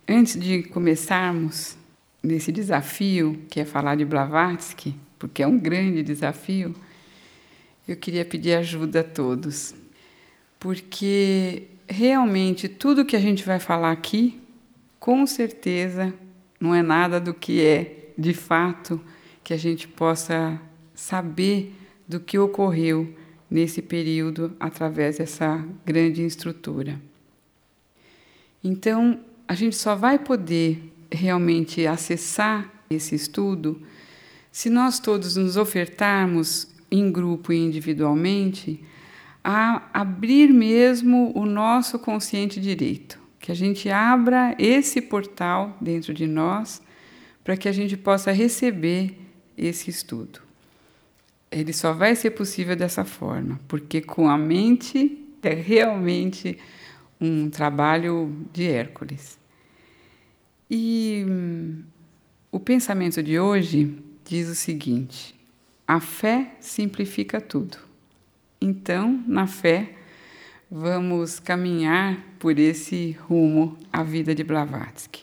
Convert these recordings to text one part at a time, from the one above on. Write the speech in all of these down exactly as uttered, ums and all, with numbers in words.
Antes de começarmos nesse desafio, que é falar de Blavatsky, porque é um grande desafio, eu queria pedir ajuda a todos, porque realmente tudo que a gente vai falar aqui, com certeza, não é nada do que é, de fato, que a gente possa saber do que ocorreu nesse período através dessa grande instrutora. Então, a gente só vai poder realmente acessar esse estudo se nós todos nos ofertarmos, em grupo e individualmente, a abrir mesmo o nosso consciente direito, que a gente abra esse portal dentro de nós para que a gente possa receber esse estudo. Ele só vai ser possível dessa forma, porque com a mente é realmente um trabalho de Hércules. E hum, o pensamento de hoje diz o seguinte: a fé simplifica tudo. Então, na fé, vamos caminhar por esse rumo à vida de Blavatsky.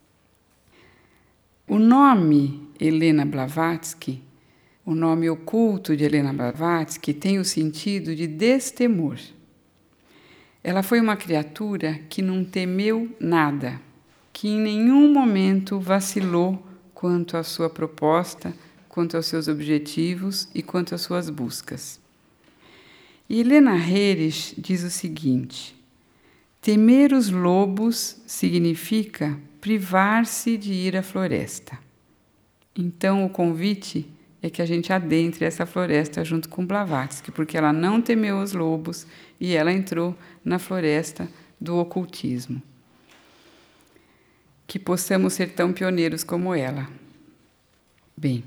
O nome Helena Blavatsky, o nome oculto de Helena Blavatsky, tem o sentido de destemor. Ela foi uma criatura que não temeu nada, que em nenhum momento vacilou quanto à sua proposta, quanto aos seus objetivos e quanto às suas buscas. E Helena Reres diz o seguinte: temer os lobos significa privar-se de ir à floresta. Então o convite é que a gente adentre essa floresta junto com Blavatsky, porque ela não temeu os lobos e ela entrou na floresta do ocultismo. Que possamos ser tão pioneiros como ela. Bem,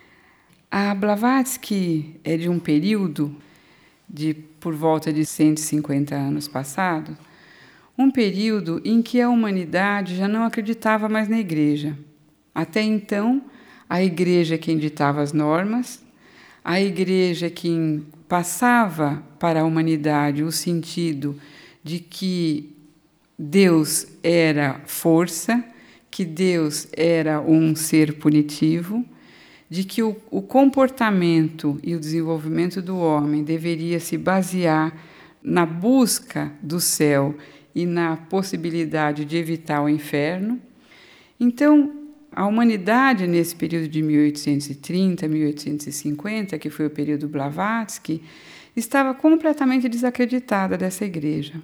a Blavatsky é de um período de por volta de cento e cinquenta anos passados, um período em que a humanidade já não acreditava mais na igreja. Até então, a igreja é quem ditava as normas, a igreja é quem passava para a humanidade o sentido de que Deus era força, que Deus era um ser punitivo, de que o, o comportamento e o desenvolvimento do homem deveria se basear na busca do céu e na possibilidade de evitar o inferno. Então, a humanidade, nesse período de mil oitocentos e trinta, mil oitocentos e cinquenta, que foi o período Blavatsky, estava completamente desacreditada dessa igreja,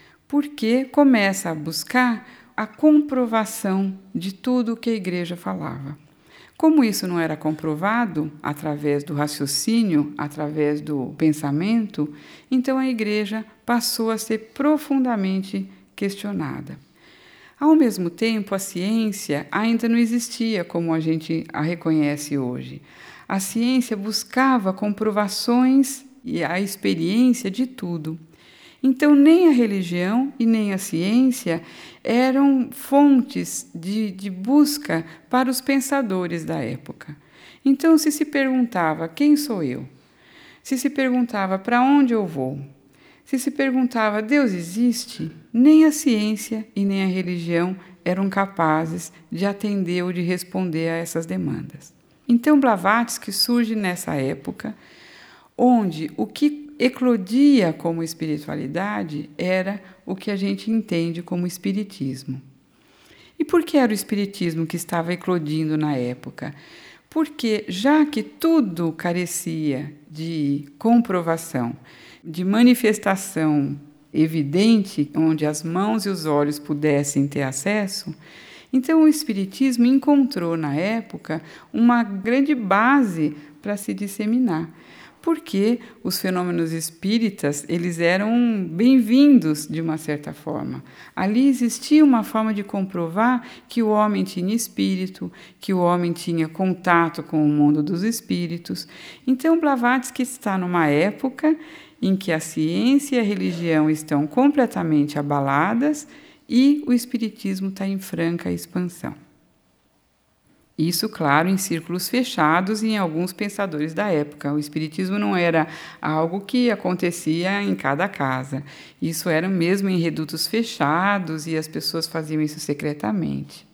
porque começa a buscar a comprovação de tudo o que a igreja falava. Como isso não era comprovado através do raciocínio, através do pensamento, então a igreja passou a ser profundamente questionada. Ao mesmo tempo, a ciência ainda não existia como a gente a reconhece hoje. A ciência buscava comprovações e a experiência de tudo. Então, nem a religião e nem a ciência eram fontes de, de busca para os pensadores da época. Então, se se perguntava, quem sou eu? Se se perguntava, para onde eu vou? Se se perguntava, Deus existe? Nem a ciência e nem a religião eram capazes de atender ou de responder a essas demandas. Então, Blavatsky surge nessa época, onde o que eclodia como espiritualidade era o que a gente entende como espiritismo. E por que era o espiritismo que estava eclodindo na época? Porque, já que tudo carecia de comprovação, de manifestação evidente, onde as mãos e os olhos pudessem ter acesso, então o espiritismo encontrou na época uma grande base para se disseminar. Porque os fenômenos espíritas, eles eram bem-vindos de uma certa forma. Ali existia uma forma de comprovar que o homem tinha espírito, que o homem tinha contato com o mundo dos espíritos. Então, Blavatsky está numa época em que a ciência e a religião estão completamente abaladas e o espiritismo está em franca expansão. Isso, claro, em círculos fechados e em alguns pensadores da época. O espiritismo não era algo que acontecia em cada casa. Isso era mesmo em redutos fechados e as pessoas faziam isso secretamente.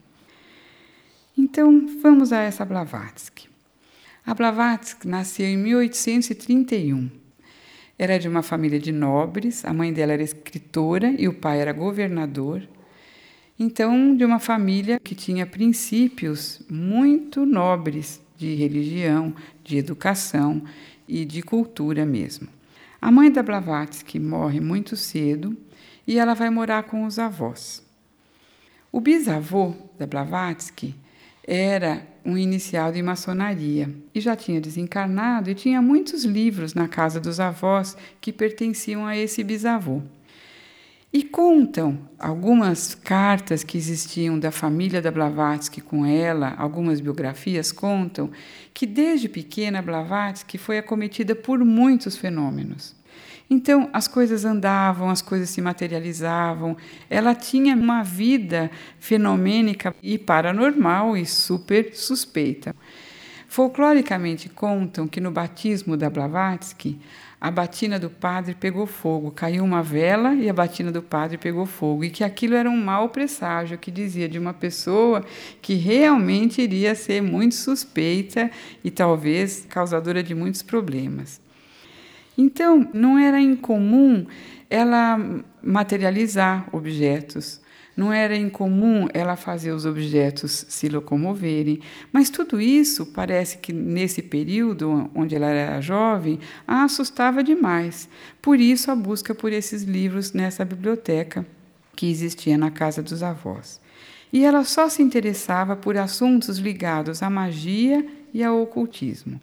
Então, vamos a essa Blavatsky. A Blavatsky nasceu em mil oitocentos e trinta e um. Era de uma família de nobres, a mãe dela era escritora e o pai era governador. Então, de uma família que tinha princípios muito nobres de religião, de educação e de cultura mesmo. A mãe da Blavatsky morre muito cedo e ela vai morar com os avós. O bisavô da Blavatsky era um iniciado em maçonaria e já tinha desencarnado e tinha muitos livros na casa dos avós que pertenciam a esse bisavô. E contam algumas cartas que existiam da família da Blavatsky com ela, algumas biografias contam que desde pequena Blavatsky foi acometida por muitos fenômenos. Então, as coisas andavam, as coisas se materializavam, ela tinha uma vida fenomênica e paranormal e super suspeita. Folcloricamente contam que no batismo da Blavatsky, a batina do padre pegou fogo, caiu uma vela e a batina do padre pegou fogo, e que aquilo era um mau presságio, que dizia de uma pessoa que realmente iria ser muito suspeita e talvez causadora de muitos problemas. Então, não era incomum ela materializar objetos, não era incomum ela fazer os objetos se locomoverem, mas tudo isso parece que nesse período, onde ela era jovem, a assustava demais. Por isso a busca por esses livros nessa biblioteca que existia na casa dos avós. E ela só se interessava por assuntos ligados à magia e ao ocultismo.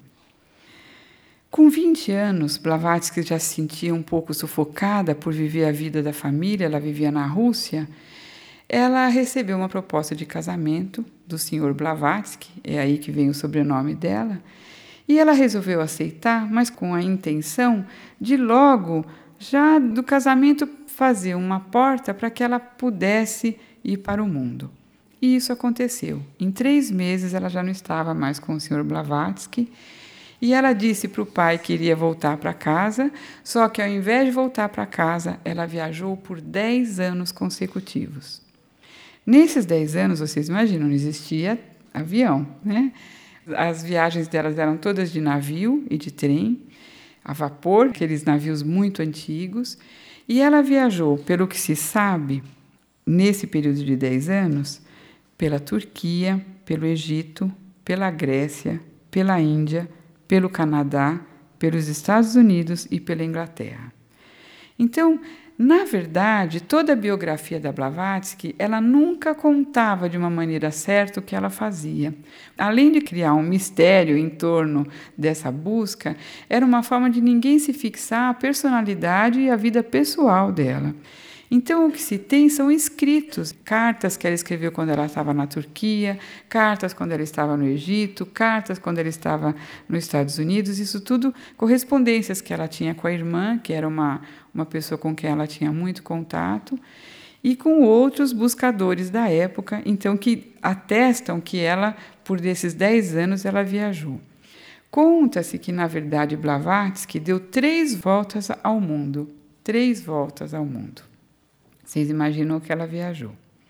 Com vinte anos, Blavatsky já se sentia um pouco sufocada por viver a vida da família, ela vivia na Rússia. Ela recebeu uma proposta de casamento do senhor Blavatsky, é aí que vem o sobrenome dela, e ela resolveu aceitar, mas com a intenção de logo, já do casamento, fazer uma porta para que ela pudesse ir para o mundo. E isso aconteceu. Em três meses ela já não estava mais com o senhor Blavatsky, e ela disse para o pai que iria voltar para casa, só que ao invés de voltar para casa, ela viajou por dez anos consecutivos. Nesses dez anos, vocês imaginam, não existia avião, né? As viagens delas eram todas de navio e de trem, a vapor, aqueles navios muito antigos, e ela viajou, pelo que se sabe, nesse período de dez anos, pela Turquia, pelo Egito, pela Grécia, pela Índia, pelo Canadá, pelos Estados Unidos e pela Inglaterra. Então, na verdade, toda a biografia da Blavatsky, ela nunca contava de uma maneira certa o que ela fazia. Além de criar um mistério em torno dessa busca, era uma forma de ninguém se fixar a personalidade e a vida pessoal dela. Então, o que se tem são escritos, cartas que ela escreveu quando ela estava na Turquia, cartas quando ela estava no Egito, cartas quando ela estava nos Estados Unidos, isso tudo correspondências que ela tinha com a irmã, que era uma, uma pessoa com quem ela tinha muito contato, e com outros buscadores da época, então, que atestam que ela, por esses dez anos, ela viajou. Conta-se que, na verdade, Blavatsky deu três voltas ao mundo, três voltas ao mundo. Vocês imaginam que ela viajou.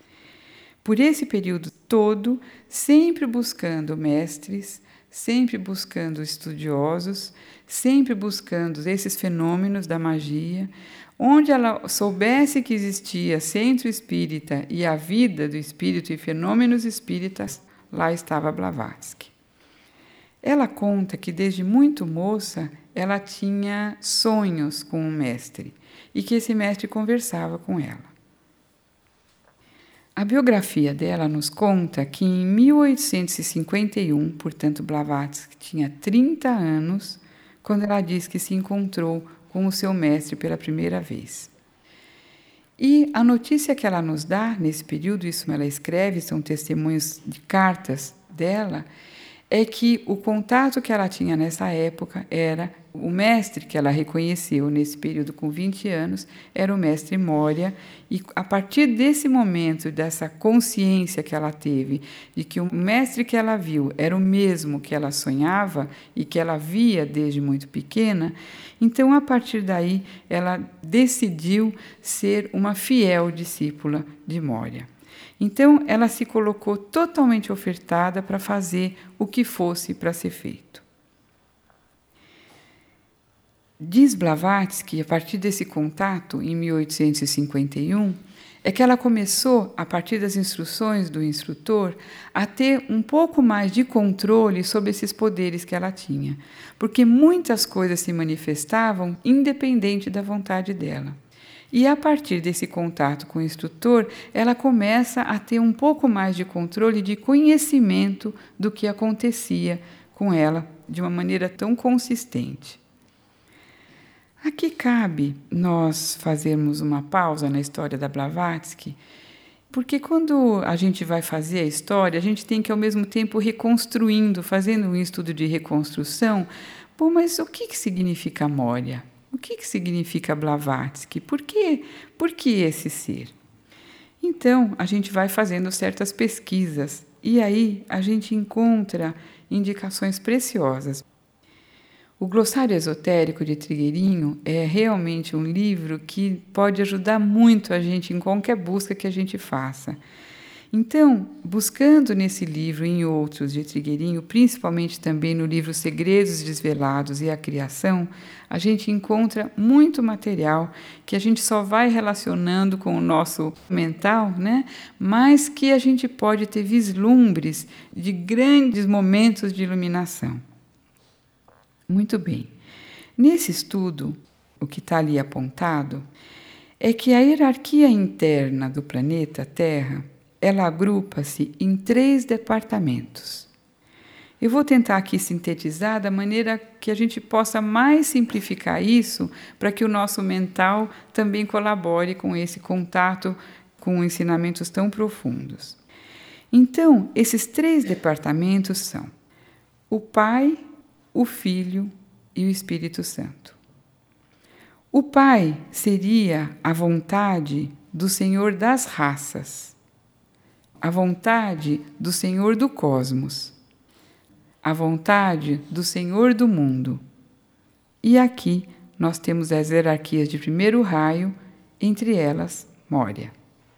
Por esse período todo, sempre buscando mestres, sempre buscando estudiosos, sempre buscando esses fenômenos da magia, onde ela soubesse que existia centro espírita e a vida do espírito e fenômenos espíritas, lá estava Blavatsky. Ela conta que desde muito moça ela tinha sonhos com um mestre e que esse mestre conversava com ela. A biografia dela nos conta que em mil oitocentos e cinquenta e um, portanto Blavatsky tinha trinta anos, quando ela diz que se encontrou com o seu mestre pela primeira vez. E a notícia que ela nos dá nesse período, isso ela escreve, são testemunhos de cartas dela, é que o contato que ela tinha nessa época era o mestre que ela reconheceu nesse período com vinte anos, era o mestre Moria, e a partir desse momento, dessa consciência que ela teve, de que o mestre que ela viu era o mesmo que ela sonhava e que ela via desde muito pequena, então, a partir daí, ela decidiu ser uma fiel discípula de Moria. Então, ela se colocou totalmente ofertada para fazer o que fosse para ser feito. Diz Blavatsky, a partir desse contato, em mil oitocentos e cinquenta e um, é que ela começou, a partir das instruções do instrutor, a ter um pouco mais de controle sobre esses poderes que ela tinha, porque muitas coisas se manifestavam independente da vontade dela. E a partir desse contato com o instrutor, ela começa a ter um pouco mais de controle, de conhecimento do que acontecia com ela de uma maneira tão consistente. Aqui cabe nós fazermos uma pausa na história da Blavatsky, porque quando a gente vai fazer a história, a gente tem que ao mesmo tempo reconstruindo, fazendo um estudo de reconstrução. Bom, mas o que, que significa Moria? O que, que significa Blavatsky? Por que, por que esse ser? Então, a gente vai fazendo certas pesquisas e aí a gente encontra indicações preciosas. O Glossário Esotérico de Trigueirinho é realmente um livro que pode ajudar muito a gente em qualquer busca que a gente faça. Então, buscando nesse livro e em outros de Trigueirinho, principalmente também no livro Segredos Desvelados e a Criação, a gente encontra muito material que a gente só vai relacionando com o nosso mental, né? Mas que a gente pode ter vislumbres de grandes momentos de iluminação. Muito bem. Nesse estudo, o que está ali apontado é que a hierarquia interna do planeta Terra, ela agrupa-se em três departamentos. Eu vou tentar aqui sintetizar da maneira que a gente possa mais simplificar isso para que o nosso mental também colabore com esse contato com ensinamentos tão profundos. Então, esses três departamentos são o Pai, o Filho e o Espírito Santo. O Pai seria a vontade do Senhor das raças, a vontade do Senhor do cosmos, a vontade do Senhor do mundo. E aqui nós temos as hierarquias de primeiro raio, entre elas Moria,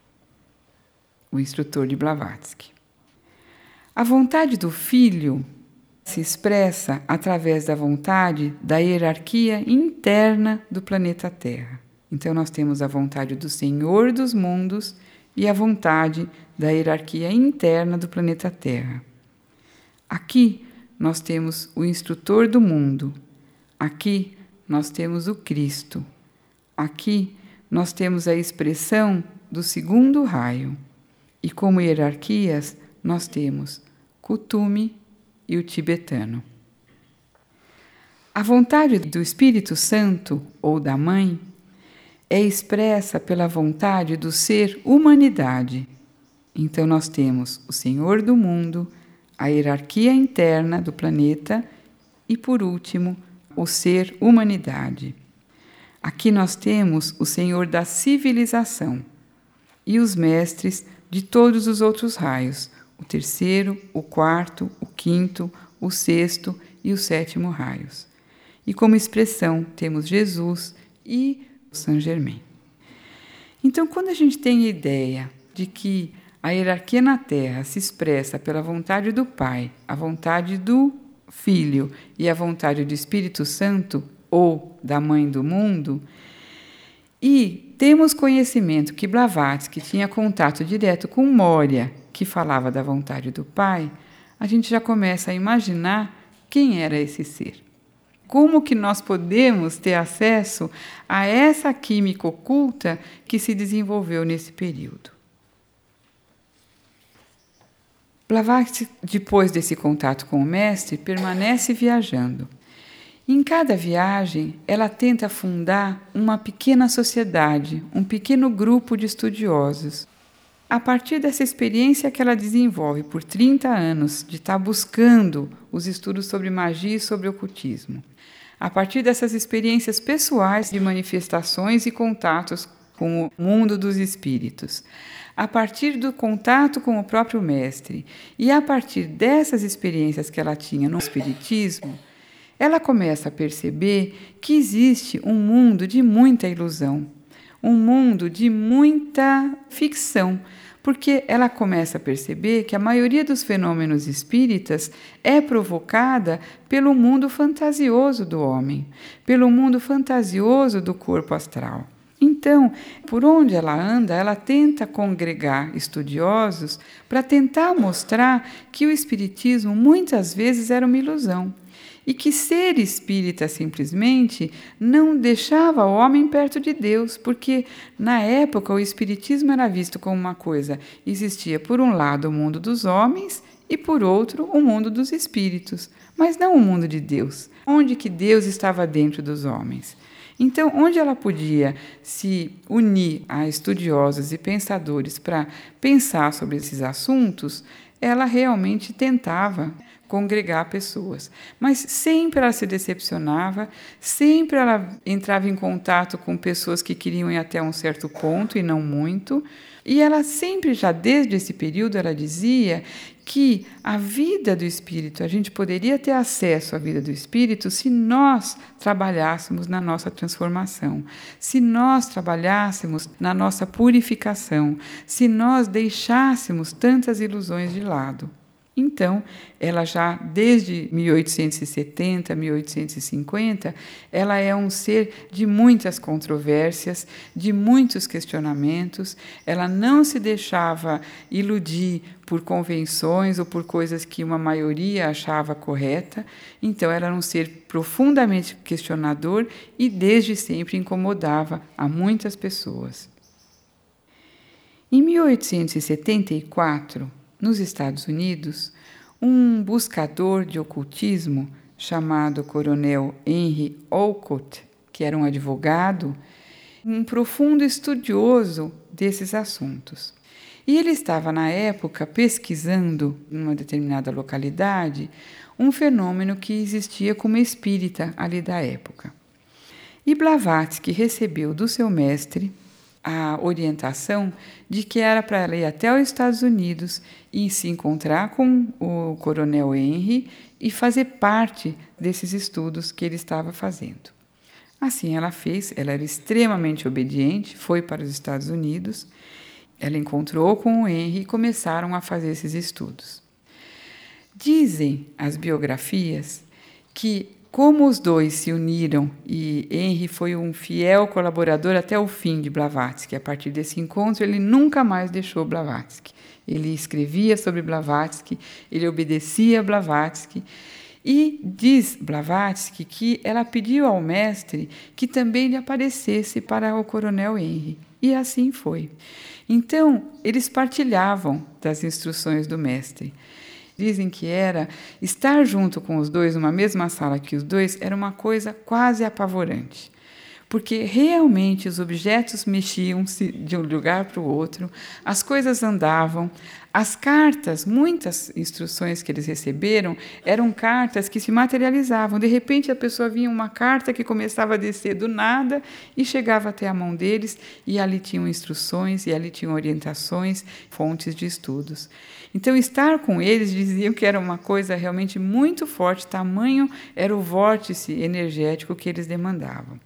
o instrutor de Blavatsky. A vontade do Filho se expressa através da vontade da hierarquia interna do planeta Terra. Então, nós temos a vontade do Senhor dos mundos e a vontade da hierarquia interna do planeta Terra. Aqui, nós temos o instrutor do mundo. Aqui, nós temos o Cristo. Aqui, nós temos a expressão do segundo raio. E como hierarquias, nós temos Kuthumi e o tibetano. A vontade do Espírito Santo, ou da Mãe, é expressa pela vontade do ser humanidade. Então, nós temos o Senhor do mundo, a hierarquia interna do planeta e, por último, o ser humanidade. Aqui nós temos o Senhor da civilização e os mestres de todos os outros raios, o terceiro, o quarto, o quinto, o sexto e o sétimo raios. E como expressão temos Jesus e Saint Germain. Então, quando a gente tem a ideia de que a hierarquia na Terra se expressa pela vontade do Pai, a vontade do Filho e a vontade do Espírito Santo, ou da Mãe do Mundo, e temos conhecimento que Blavatsky tinha contato direto com Moria, que falava da vontade do Pai, a gente já começa a imaginar quem era esse ser. Como que nós podemos ter acesso a essa química oculta que se desenvolveu nesse período? Blavatsky, depois desse contato com o mestre, permanece viajando. Em cada viagem, ela tenta fundar uma pequena sociedade, um pequeno grupo de estudiosos. A partir dessa experiência que ela desenvolve por trinta anos, de estar buscando os estudos sobre magia e sobre ocultismo, a partir dessas experiências pessoais de manifestações e contatos com o mundo dos espíritos, a partir do contato com o próprio mestre e a partir dessas experiências que ela tinha no espiritismo, ela começa a perceber que existe um mundo de muita ilusão, um mundo de muita ficção, porque ela começa a perceber que a maioria dos fenômenos espíritas é provocada pelo mundo fantasioso do homem, pelo mundo fantasioso do corpo astral. Então, por onde ela anda, ela tenta congregar estudiosos para tentar mostrar que o espiritismo muitas vezes era uma ilusão e que ser espírita simplesmente não deixava o homem perto de Deus, porque na época o espiritismo era visto como uma coisa, existia por um lado o mundo dos homens e por outro o mundo dos espíritos, mas não o mundo de Deus, onde que Deus estava dentro dos homens. Então, onde ela podia se unir a estudiosos e pensadores para pensar sobre esses assuntos, ela realmente tentava congregar pessoas. Mas sempre ela se decepcionava, sempre ela entrava em contato com pessoas que queriam ir até um certo ponto e não muito. E ela sempre, já desde esse período, ela dizia que a vida do espírito, a gente poderia ter acesso à vida do espírito se nós trabalhássemos na nossa transformação, se nós trabalhássemos na nossa purificação, se nós deixássemos tantas ilusões de lado. Então, ela já, desde mil oitocentos e setenta, mil oitocentos e cinquenta, ela é um ser de muitas controvérsias, de muitos questionamentos. Ela não se deixava iludir por convenções ou por coisas que uma maioria achava correta. Então, ela era um ser profundamente questionador e, desde sempre, incomodava a muitas pessoas. Em mil oitocentos e setenta e quatro, nos Estados Unidos, um buscador de ocultismo chamado Coronel Henry Olcott, que era um advogado, um profundo estudioso desses assuntos. E ele estava, na época, pesquisando, em uma determinada localidade, um fenômeno que existia como espírita ali da época. E Blavatsky recebeu do seu mestre a orientação de que era para ela ir até os Estados Unidos e se encontrar com o Coronel Henry e fazer parte desses estudos que ele estava fazendo. Assim ela fez, ela era extremamente obediente, foi para os Estados Unidos, ela encontrou com o Henry e começaram a fazer esses estudos. Dizem as biografias que, como os dois se uniram e Henry foi um fiel colaborador até o fim de Blavatsky, a partir desse encontro ele nunca mais deixou Blavatsky. Ele escrevia sobre Blavatsky, ele obedecia a Blavatsky. E diz Blavatsky que ela pediu ao mestre que também lhe aparecesse para o Coronel Henry. E assim foi. Então, eles partilhavam das instruções do mestre. Dizem que era estar junto com os dois, numa mesma sala que os dois, era uma coisa quase apavorante. Porque realmente os objetos mexiam-se de um lugar para o outro, as coisas andavam, as cartas, muitas instruções que eles receberam, eram cartas que se materializavam. De repente, a pessoa vinha uma carta que começava a descer do nada e chegava até a mão deles, e ali tinham instruções, e ali tinham orientações, fontes de estudos. Então, estar com eles diziam que era uma coisa realmente muito forte, tamanho era o vórtice energético que eles demandavam.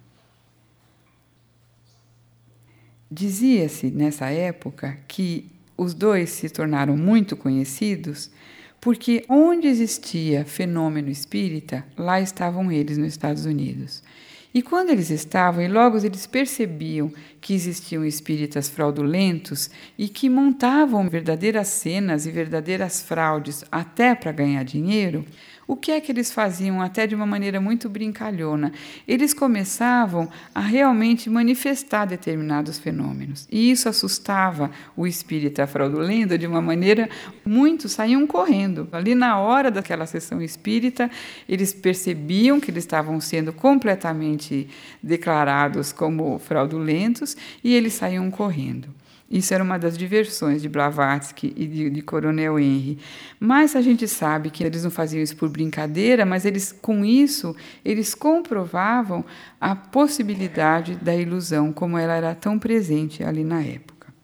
Dizia-se, nessa época, que os dois se tornaram muito conhecidos porque onde existia fenômeno espírita, lá estavam eles nos Estados Unidos. E quando eles estavam, e logo eles percebiam que existiam espíritas fraudulentos e que montavam verdadeiras cenas e verdadeiras fraudes até para ganhar dinheiro, o que é que eles faziam até de uma maneira muito brincalhona? Eles começavam a realmente manifestar determinados fenômenos. E isso assustava o espírita fraudulento de uma maneira... Muitos saíam correndo. Ali na hora daquela sessão espírita, eles percebiam que eles estavam sendo completamente declarados como fraudulentos e eles saíam correndo. Isso era uma das diversões de Blavatsky e de, de Coronel Henry. Mas a gente sabe que eles não faziam isso por brincadeira, mas eles, com isso, eles comprovavam a possibilidade da ilusão, como ela era tão presente ali na época.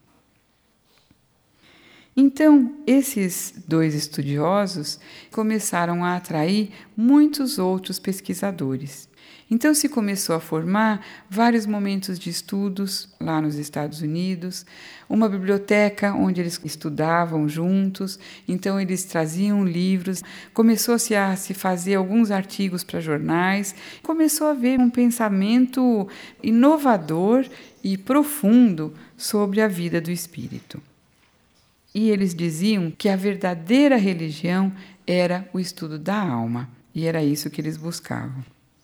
Então, esses dois estudiosos começaram a atrair muitos outros pesquisadores. Então se começou a formar vários momentos de estudos lá nos Estados Unidos, uma biblioteca onde eles estudavam juntos, então eles traziam livros, começou-se a se fazer alguns artigos para jornais, começou a haver um pensamento inovador e profundo sobre a vida do espírito. E eles diziam que a verdadeira religião era o estudo da alma, e era isso que eles buscavam.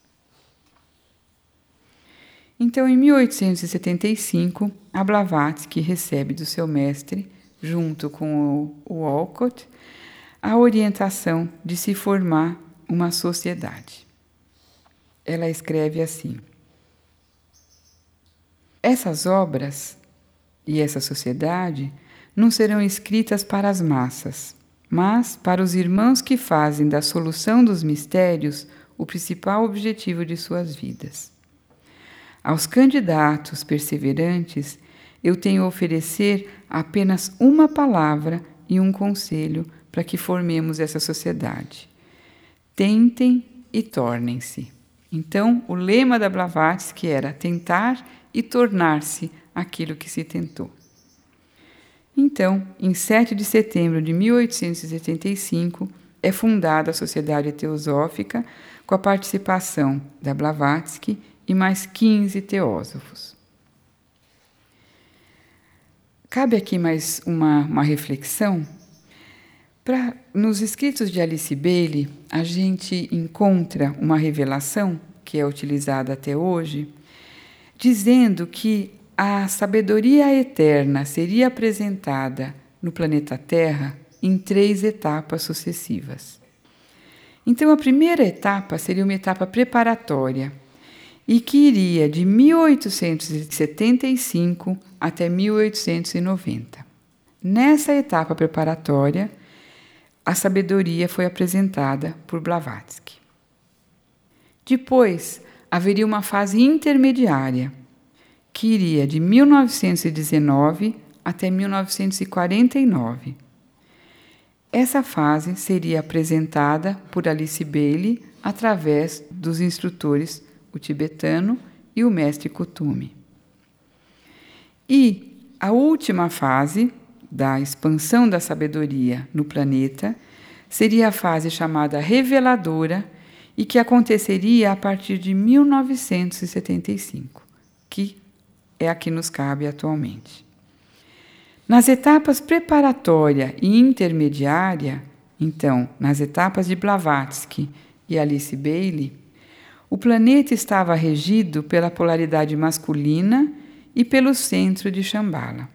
Então, em mil oitocentos e setenta e cinco, a Blavatsky recebe do seu mestre, junto com o Walcott, a orientação de se formar uma sociedade. Ela escreve assim: essas obras e essa sociedade não serão escritas para as massas, mas para os irmãos que fazem da solução dos mistérios o principal objetivo de suas vidas. Aos candidatos perseverantes, eu tenho a oferecer apenas uma palavra e um conselho para que formemos essa sociedade. Tentem e tornem-se. Então, o lema da Blavatsky era tentar e tornar-se aquilo que se tentou. Então, em sete de setembro de mil oitocentos e setenta e cinco, é fundada a Sociedade Teosófica com a participação da Blavatsky e mais quinze teósofos. Cabe aqui mais uma, uma reflexão. Pra, nos escritos de Alice Bailey, a gente encontra uma revelação, que é utilizada até hoje, dizendo que a sabedoria eterna seria apresentada no planeta Terra em três etapas sucessivas. Então, a primeira etapa seria uma etapa preparatória, e que iria de mil oitocentos e setenta e cinco até mil oitocentos e noventa. Nessa etapa preparatória, a sabedoria foi apresentada por Blavatsky. Depois, haveria uma fase intermediária, que iria de mil novecentos e dezenove até mil novecentos e quarenta e nove. Essa fase seria apresentada por Alice Bailey através dos instrutores o tibetano e o mestre Kuthumi. E a última fase da expansão da sabedoria no planeta seria a fase chamada reveladora e que aconteceria a partir de mil novecentos e setenta e cinco, que é a que nos cabe atualmente. Nas etapas preparatória e intermediária, então, nas etapas de Blavatsky e Alice Bailey, o planeta estava regido pela polaridade masculina e pelo centro de Shambhala.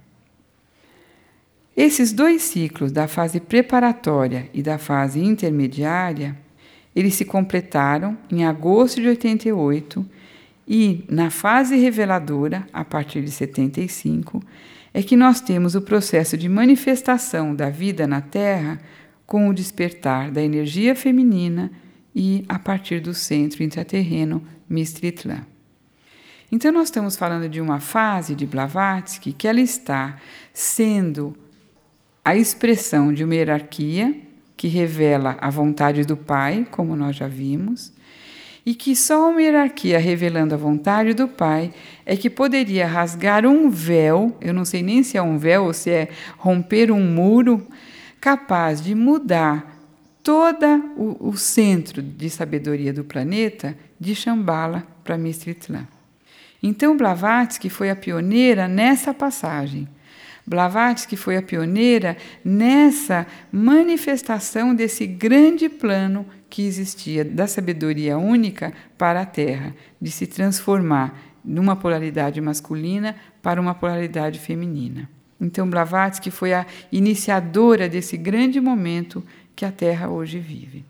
Esses dois ciclos, da fase preparatória e da fase intermediária, eles se completaram em agosto de oitenta e oito e, na fase reveladora, a partir de setenta e cinco, é que nós temos o processo de manifestação da vida na Terra com o despertar da energia feminina e a partir do centro intraterreno Mistritlan. Então, nós estamos falando de uma fase de Blavatsky que ela está sendo a expressão de uma hierarquia que revela a vontade do Pai, como nós já vimos, e que só uma hierarquia revelando a vontade do Pai é que poderia rasgar um véu, eu não sei nem se é um véu ou se é romper um muro, capaz de mudar todo o, o centro de sabedoria do planeta de Shambhala para Mistritlan. Então, Blavatsky foi a pioneira nessa passagem. Blavatsky foi a pioneira nessa manifestação desse grande plano que existia da sabedoria única para a Terra, de se transformar numa polaridade masculina para uma polaridade feminina. Então, Blavatsky foi a iniciadora desse grande momento que a Terra hoje vive.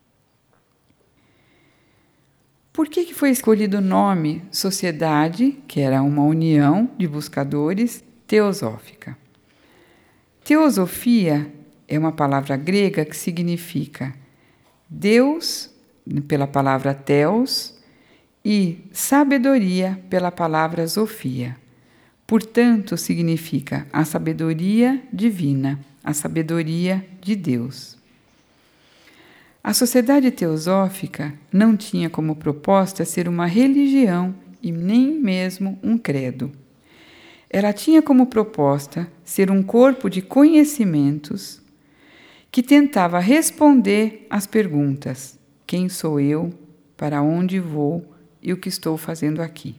Por que que foi escolhido o nome Sociedade, que era uma união de buscadores, teosófica. Teosofia é uma palavra grega que significa Deus, pela palavra theos, e sabedoria, pela palavra sofia. Portanto, significa a sabedoria divina, a sabedoria de Deus. A sociedade teosófica não tinha como proposta ser uma religião e nem mesmo um credo. Ela tinha como proposta ser um corpo de conhecimentos que tentava responder às perguntas: quem sou eu, para onde vou e o que estou fazendo aqui.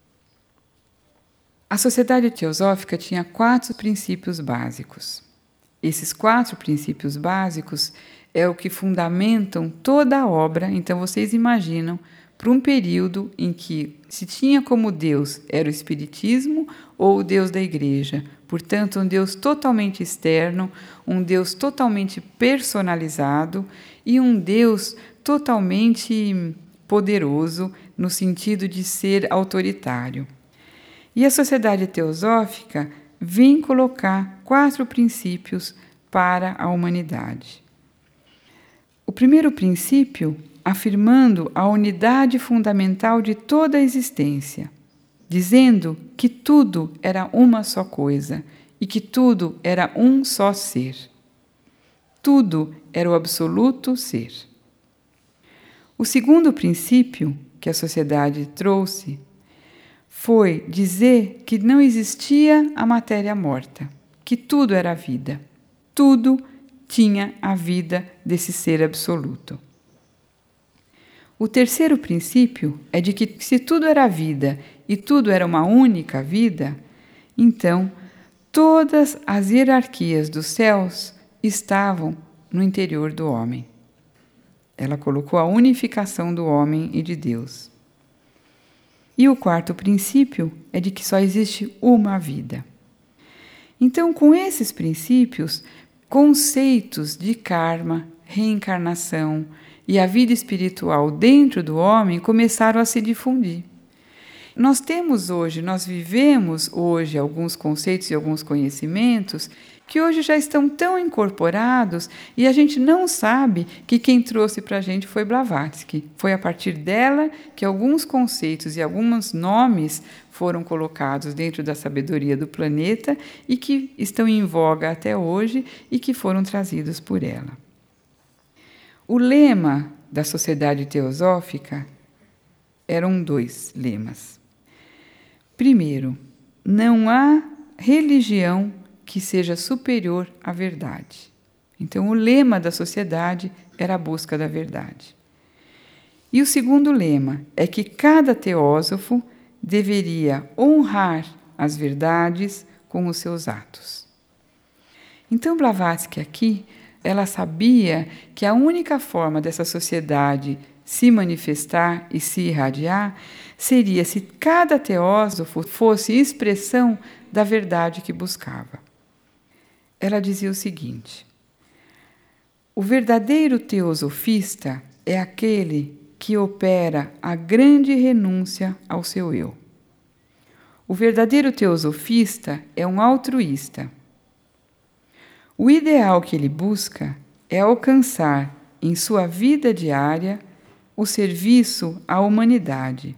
A sociedade teosófica tinha quatro princípios básicos. Esses quatro princípios básicos é o que fundamentam toda a obra. Então vocês imaginam, para um período em que se tinha como Deus era o Espiritismo ou o Deus da Igreja, portanto um Deus totalmente externo, um Deus totalmente personalizado e um Deus totalmente poderoso no sentido de ser autoritário. E a sociedade teosófica vem colocar quatro princípios para a humanidade. O primeiro princípio, afirmando a unidade fundamental de toda a existência, dizendo que tudo era uma só coisa e que tudo era um só ser. Tudo era o absoluto ser. O segundo princípio que a sociedade trouxe foi dizer que não existia a matéria morta, que tudo era vida. Tudo tinha a vida desse ser absoluto. O terceiro princípio é de que se tudo era vida e tudo era uma única vida, então todas as hierarquias dos céus estavam no interior do homem. Ela colocou a unificação do homem e de Deus. E o quarto princípio é de que só existe uma vida. Então, com esses princípios, conceitos de karma, reencarnação e a vida espiritual dentro do homem começaram a se difundir. Nós temos hoje, nós vivemos hoje alguns conceitos e alguns conhecimentos que hoje já estão tão incorporados e a gente não sabe que quem trouxe para a gente foi Blavatsky. Foi a partir dela que alguns conceitos e alguns nomes foram colocados dentro da sabedoria do planeta e que estão em voga até hoje e que foram trazidos por ela. O lema da sociedade teosófica eram dois lemas. Primeiro, não há religião que seja superior à verdade. Então, o lema da sociedade era a busca da verdade. E o segundo lema é que cada teósofo deveria honrar as verdades com os seus atos. Então, Blavatsky aqui, ela sabia que a única forma dessa sociedade se manifestar e se irradiar seria se cada teósofo fosse expressão da verdade que buscava. Ela dizia o seguinte: o verdadeiro teosofista é aquele que opera a grande renúncia ao seu eu. O verdadeiro teosofista é um altruísta. O ideal que ele busca é alcançar em sua vida diária o serviço à humanidade.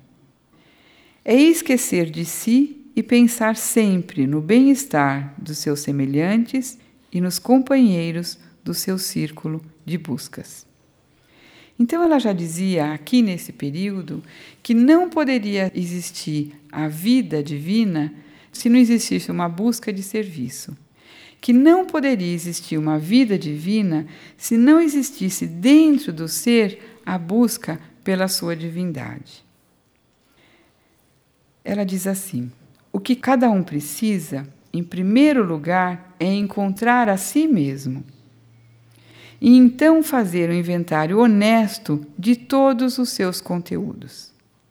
É esquecer de si e pensar sempre no bem-estar dos seus semelhantes e nos companheiros do seu círculo de buscas. Então ela já dizia aqui nesse período que não poderia existir a vida divina se não existisse uma busca de serviço, que não poderia existir uma vida divina se não existisse dentro do ser a busca pela sua divindade. Ela diz assim: o que cada um precisa, em primeiro lugar, é encontrar a si mesmo e então fazer um inventário honesto de todos os seus conteúdos.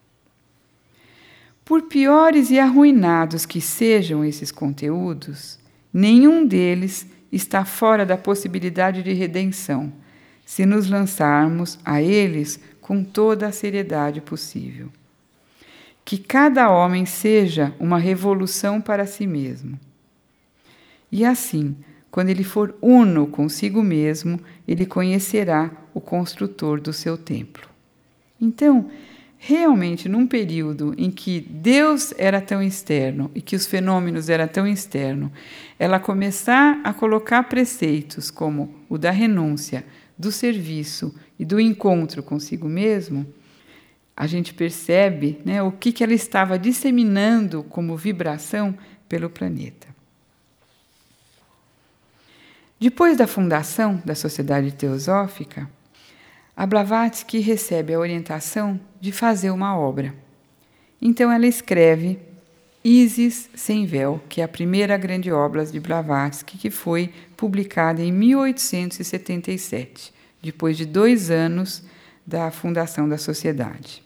Por piores e arruinados que sejam esses conteúdos, nenhum deles está fora da possibilidade de redenção, se nos lançarmos a eles com toda a seriedade possível. Que cada homem seja uma revolução para si mesmo. E assim, quando ele for uno consigo mesmo, ele conhecerá o construtor do seu templo. Então, realmente, num período em que Deus era tão externo e que os fenômenos eram tão externos, ela começar a colocar preceitos como o da renúncia, do serviço e do encontro consigo mesmo, a gente percebe, né, o que, que ela estava disseminando como vibração pelo planeta. Depois da fundação da Sociedade Teosófica, a Blavatsky recebe a orientação de fazer uma obra. Então ela escreve Isis Sem Véu, que é a primeira grande obra de Blavatsky, que foi publicada em mil oitocentos e setenta e sete, depois de dois anos da fundação da sociedade.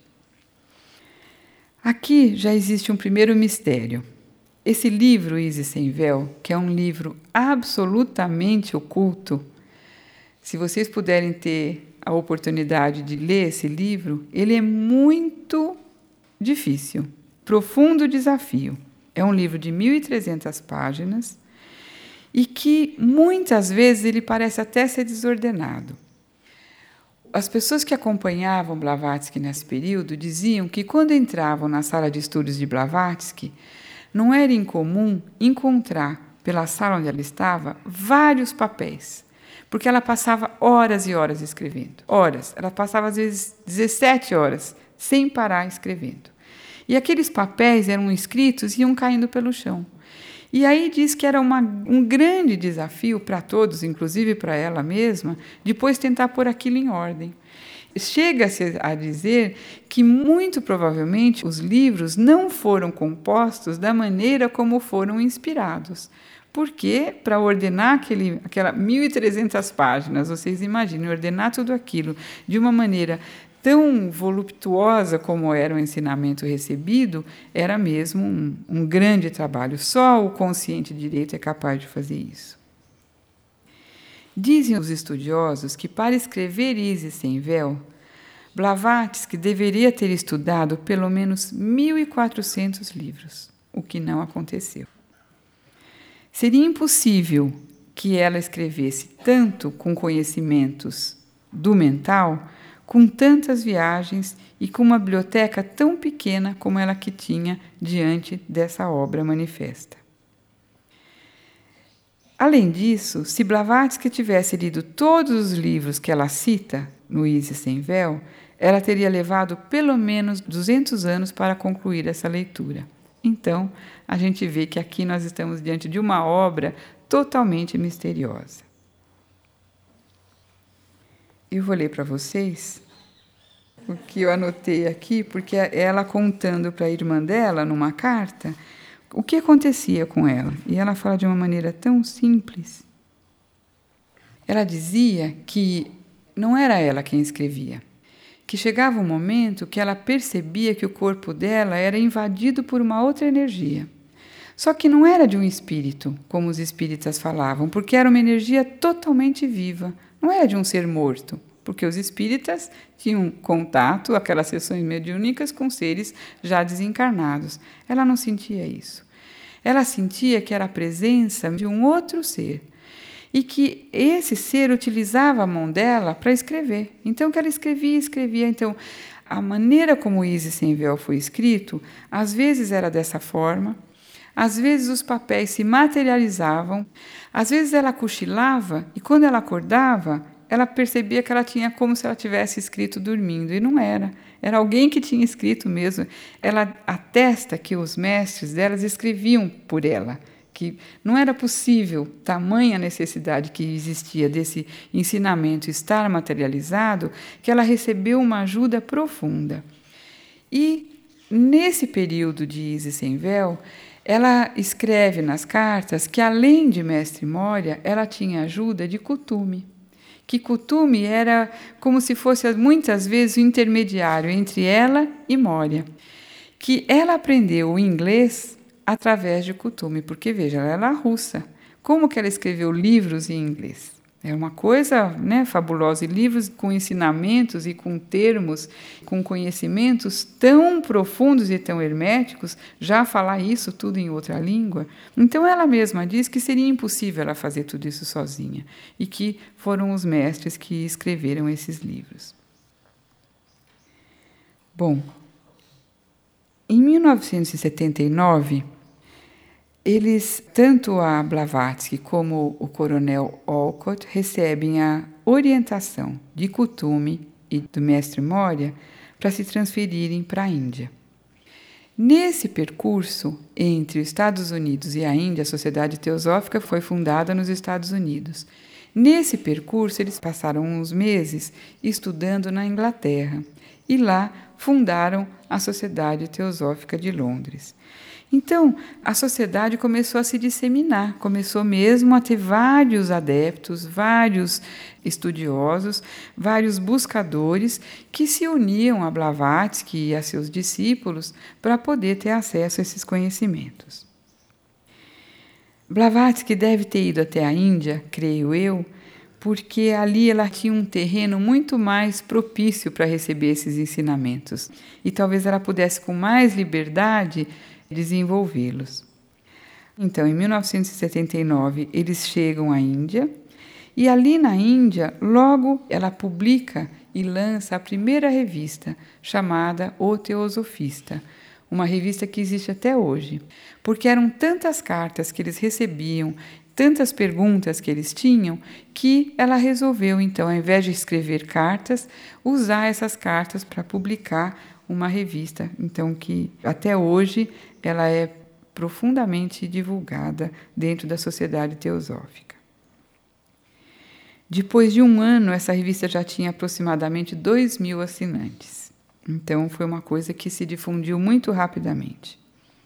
Aqui já existe um primeiro mistério. Esse livro, Isis Sem Véu, que é um livro absolutamente oculto, se vocês puderem ter a oportunidade de ler esse livro, ele é muito difícil, profundo desafio. É um livro de mil e trezentas páginas e que muitas vezes ele parece até ser desordenado. As pessoas que acompanhavam Blavatsky nesse período diziam que quando entravam na sala de estudos de Blavatsky, não era incomum encontrar pela sala onde ela estava vários papéis, porque ela passava horas e horas escrevendo. Horas. Ela passava, às vezes, dezessete horas sem parar escrevendo. E aqueles papéis eram escritos e iam caindo pelo chão. E aí diz que era uma, um grande desafio para todos, inclusive para ela mesma, depois tentar pôr aquilo em ordem. Chega-se a dizer que, muito provavelmente, os livros não foram compostos da maneira como foram inspirados. Porque, para ordenar aquele, aquela mil e trezentas páginas, vocês imaginem, ordenar tudo aquilo de uma maneira tão voluptuosa como era o ensinamento recebido, era mesmo um, um grande trabalho. Só o consciente direito é capaz de fazer isso. Dizem os estudiosos que, para escrever Isis Sem Véu, Blavatsky deveria ter estudado pelo menos mil e quatrocentos livros, o que não aconteceu. Seria impossível que ela escrevesse tanto com conhecimentos do mental, com tantas viagens e com uma biblioteca tão pequena como ela que tinha diante dessa obra manifesta. Além disso, se Blavatsky tivesse lido todos os livros que ela cita no Isis Sem Véu, ela teria levado pelo menos duzentos anos para concluir essa leitura. Então, a gente vê que aqui nós estamos diante de uma obra totalmente misteriosa. Eu vou ler para vocês o que eu anotei aqui, porque ela contando para a irmã dela, numa carta, o que acontecia com ela. E ela fala de uma maneira tão simples. Ela dizia que não era ela quem escrevia, que chegava um momento que ela percebia que o corpo dela era invadido por uma outra energia. Só que não era de um espírito, como os espíritas falavam, porque era uma energia totalmente viva, não era de um ser morto, porque os espíritas tinham contato, aquelas sessões mediúnicas, com seres já desencarnados. Ela não sentia isso. Ela sentia que era a presença de um outro ser, e que esse ser utilizava a mão dela para escrever. Então, que ela escrevia e escrevia. Então, a maneira como Isis Sem Véu foi escrito, às vezes era dessa forma, às vezes os papéis se materializavam, às vezes ela cochilava, e quando ela acordava, ela percebia que ela tinha como se ela tivesse escrito dormindo, e não era. Era alguém que tinha escrito mesmo. Ela atesta que os mestres delas escreviam por ela, que não era possível, tamanha necessidade que existia desse ensinamento estar materializado, que ela recebeu uma ajuda profunda. E, nesse período de Isis Sem Véu, ela escreve nas cartas que, além de Mestre Moria, ela tinha ajuda de Kuthumi, que Kuthumi era como se fosse, muitas vezes, o intermediário entre ela e Moria, que ela aprendeu o inglês através de Kuthumi, porque, veja, ela era russa. Como que ela escreveu livros em inglês? É uma coisa, né, fabulosa. E livros com ensinamentos e com termos, com conhecimentos tão profundos e tão herméticos, já falar isso tudo em outra língua. Então ela mesma diz que seria impossível ela fazer tudo isso sozinha e que foram os mestres que escreveram esses livros. Bom, em mil novecentos e setenta e nove, eles, tanto a Blavatsky como o coronel Olcott, recebem a orientação de Kuthumi e do mestre Morya para se transferirem para a Índia. Nesse percurso entre os Estados Unidos e a Índia, a Sociedade Teosófica foi fundada nos Estados Unidos. Nesse percurso, eles passaram uns meses estudando na Inglaterra e lá fundaram a Sociedade Teosófica de Londres. Então, a sociedade começou a se disseminar, começou mesmo a ter vários adeptos, vários estudiosos, vários buscadores que se uniam a Blavatsky e a seus discípulos para poder ter acesso a esses conhecimentos. Blavatsky deve ter ido até a Índia, creio eu, porque ali ela tinha um terreno muito mais propício para receber esses ensinamentos e talvez ela pudesse com mais liberdade desenvolvê-los. Então, em mil novecentos e setenta e nove, eles chegam à Índia e ali na Índia, logo ela publica e lança a primeira revista, chamada O Teosofista, uma revista que existe até hoje, porque eram tantas cartas que eles recebiam, tantas perguntas que eles tinham, que ela resolveu, então, ao invés de escrever cartas, usar essas cartas para publicar uma revista, então, que até hoje ela é profundamente divulgada dentro da Sociedade Teosófica. Depois de um ano, essa revista já tinha aproximadamente dois mil assinantes. Então, foi uma coisa que se difundiu muito rapidamente.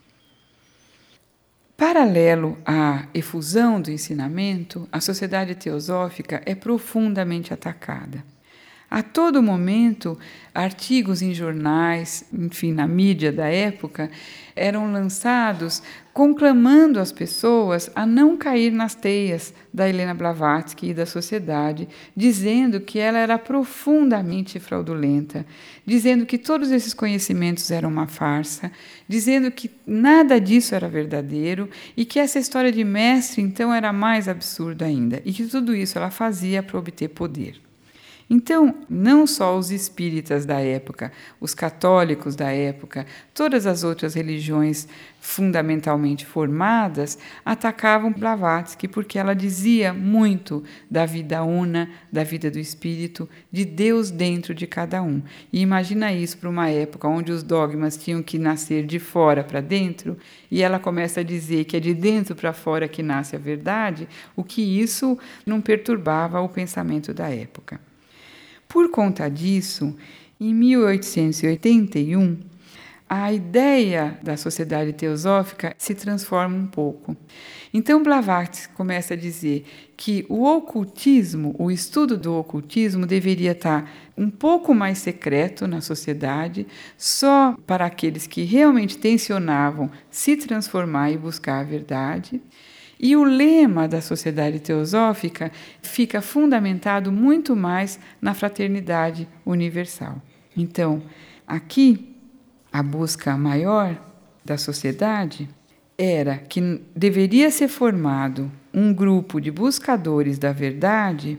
Paralelo à efusão do ensinamento, a Sociedade Teosófica é profundamente atacada. A todo momento, artigos em jornais, enfim, na mídia da época, eram lançados conclamando as pessoas a não cair nas teias da Helena Blavatsky e da sociedade, dizendo que ela era profundamente fraudulenta, dizendo que todos esses conhecimentos eram uma farsa, dizendo que nada disso era verdadeiro e que essa história de mestre, então, era mais absurda ainda, e que tudo isso ela fazia para obter poder. Então, não só os espíritas da época, os católicos da época, todas as outras religiões fundamentalmente formadas atacavam Blavatsky porque ela dizia muito da vida una, da vida do espírito, de Deus dentro de cada um. E imagina isso para uma época onde os dogmas tinham que nascer de fora para dentro e ela começa a dizer que é de dentro para fora que nasce a verdade, o que isso não perturbava o pensamento da época. Por conta disso, em mil oitocentos e oitenta e um, a ideia da Sociedade Teosófica se transforma um pouco. Então, Blavatsky começa a dizer que o ocultismo, o estudo do ocultismo, deveria estar um pouco mais secreto na sociedade, só para aqueles que realmente tensionavam se transformar e buscar a verdade. E o lema da Sociedade Teosófica fica fundamentado muito mais na fraternidade universal. Então, aqui, a busca maior da sociedade era que deveria ser formado um grupo de buscadores da verdade,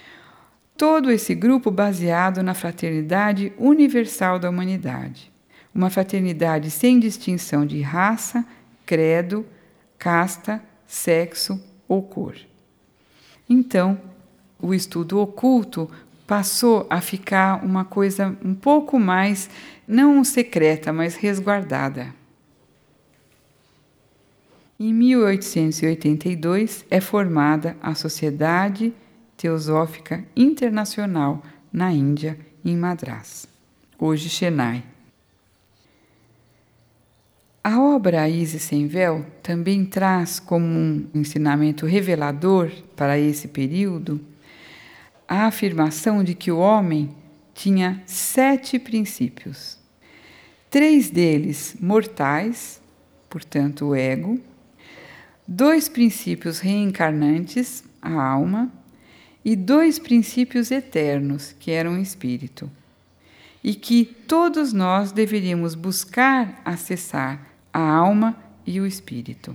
todo esse grupo baseado na fraternidade universal da humanidade. Uma fraternidade sem distinção de raça, credo, casta, sexo ou cor. Então, o estudo oculto passou a ficar uma coisa um pouco mais, não secreta, mas resguardada. Em mil oitocentos e oitenta e dois é formada a Sociedade Teosófica Internacional na Índia, em Madrás, hoje Chennai. A obra Isis Sem Véu também traz como um ensinamento revelador para esse período a afirmação de que o homem tinha sete princípios. Três deles mortais, portanto o ego, dois princípios reencarnantes, a alma, e dois princípios eternos, que eram o espírito, e que todos nós deveríamos buscar acessar a alma e o espírito.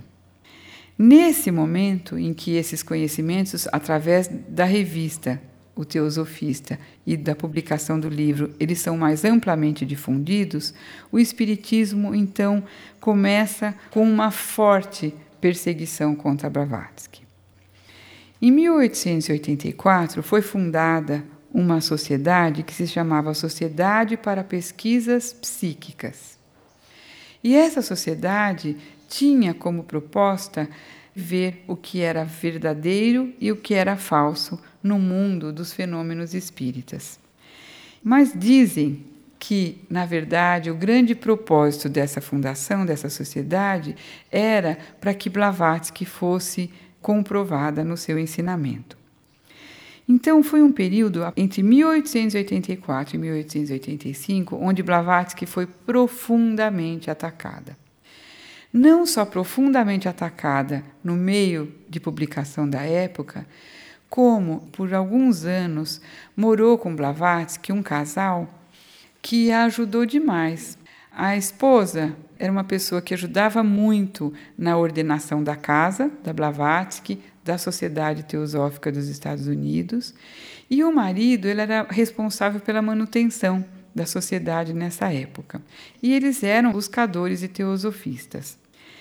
Nesse momento em que esses conhecimentos, através da revista O Teosofista e da publicação do livro, eles são mais amplamente difundidos, o espiritismo, então, começa com uma forte perseguição contra Blavatsky. Em mil oitocentos e oitenta e quatro, foi fundada uma sociedade que se chamava Sociedade para Pesquisas Psíquicas. E essa sociedade tinha como proposta ver o que era verdadeiro e o que era falso no mundo dos fenômenos espíritas. Mas dizem que, na verdade, o grande propósito dessa fundação, dessa sociedade, era para que Blavatsky fosse comprovada no seu ensinamento. Então, foi um período entre mil oitocentos e oitenta e quatro e mil oitocentos e oitenta e cinco onde Blavatsky foi profundamente atacada. Não só profundamente atacada no meio de publicação da época, como, por alguns anos, morou com Blavatsky um casal que a ajudou demais. A esposa era uma pessoa que ajudava muito na ordenação da casa, da Blavatsky, da Sociedade Teosófica dos Estados Unidos, e o marido ele era responsável pela manutenção da sociedade nessa época. E eles eram buscadores e teosofistas.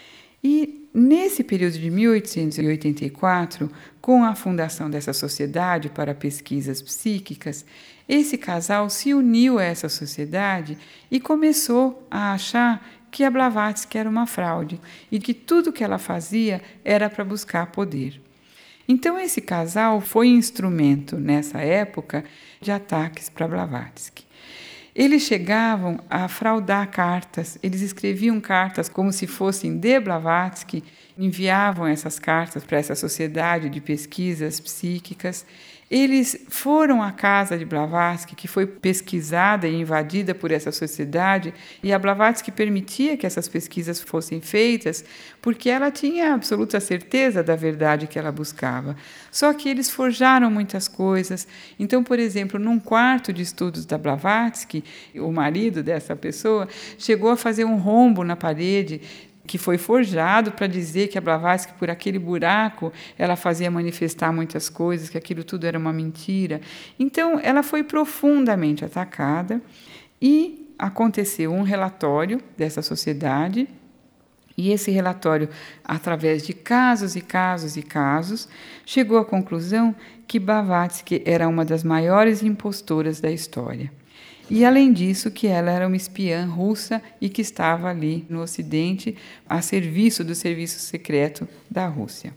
E nesse período de mil oitocentos e oitenta e quatro, com a fundação dessa Sociedade para Pesquisas Psíquicas, esse casal se uniu a essa sociedade e começou a achar que a Blavatsky era uma fraude e que tudo que ela fazia era para buscar poder. Então, esse casal foi instrumento, nessa época, de ataques para Blavatsky. Eles chegavam a fraudar cartas, eles escreviam cartas como se fossem de Blavatsky, enviavam essas cartas para essa sociedade de pesquisas psíquicas. Eles foram à casa de Blavatsky, que foi pesquisada e invadida por essa sociedade, e a Blavatsky permitia que essas pesquisas fossem feitas, porque ela tinha absoluta certeza da verdade que ela buscava. Só que eles forjaram muitas coisas. Então, por exemplo, num quarto de estudos da Blavatsky, o marido dessa pessoa chegou a fazer um rombo na parede, que foi forjado para dizer que a Blavatsky, por aquele buraco, ela fazia manifestar muitas coisas, que aquilo tudo era uma mentira. Então, ela foi profundamente atacada e aconteceu um relatório dessa sociedade, e esse relatório, através de casos e casos e casos, chegou à conclusão que Blavatsky era uma das maiores impostoras da história. E, além disso, que ela era uma espiã russa e que estava ali no Ocidente a serviço do serviço secreto da Rússia.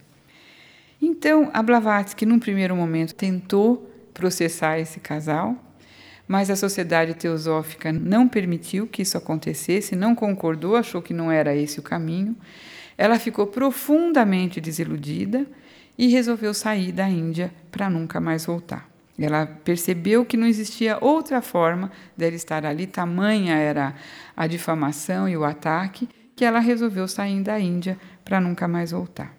Então, a Blavatsky, num primeiro momento, tentou processar esse casal, mas a Sociedade Teosófica não permitiu que isso acontecesse, não concordou, achou que não era esse o caminho. Ela ficou profundamente desiludida e resolveu sair da Índia para nunca mais voltar. Ela percebeu que não existia outra forma dela estar ali, tamanha era a difamação e o ataque, que ela resolveu sair da Índia para nunca mais voltar.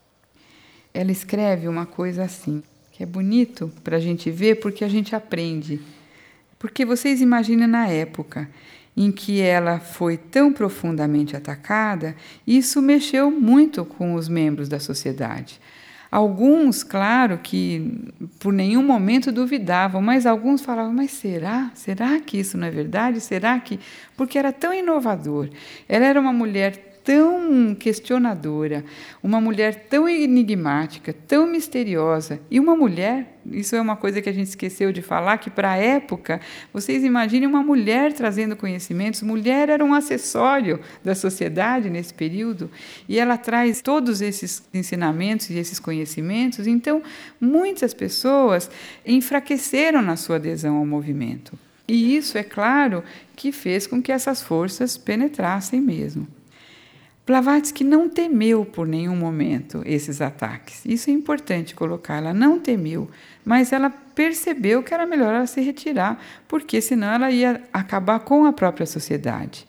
Ela escreve uma coisa assim, que é bonito para a gente ver, porque a gente aprende. Porque vocês imaginem na época em que ela foi tão profundamente atacada, isso mexeu muito com os membros da sociedade. Alguns, claro, que por nenhum momento duvidavam, mas alguns falavam, mas será? Será que isso não é verdade? Será que... Porque era tão inovador. Ela era uma mulher tão questionadora, uma mulher tão enigmática, tão misteriosa, e uma mulher, isso é uma coisa que a gente esqueceu de falar, que para a época, vocês imaginem uma mulher trazendo conhecimentos, mulher era um acessório da sociedade nesse período, e ela traz todos esses ensinamentos e esses conhecimentos, então muitas pessoas enfraqueceram na sua adesão ao movimento. E isso, é claro, que fez com que essas forças penetrassem mesmo. Blavatsky não temeu por nenhum momento esses ataques. Isso é importante colocar. Ela não temeu, mas ela percebeu que era melhor ela se retirar, porque senão ela ia acabar com a própria sociedade.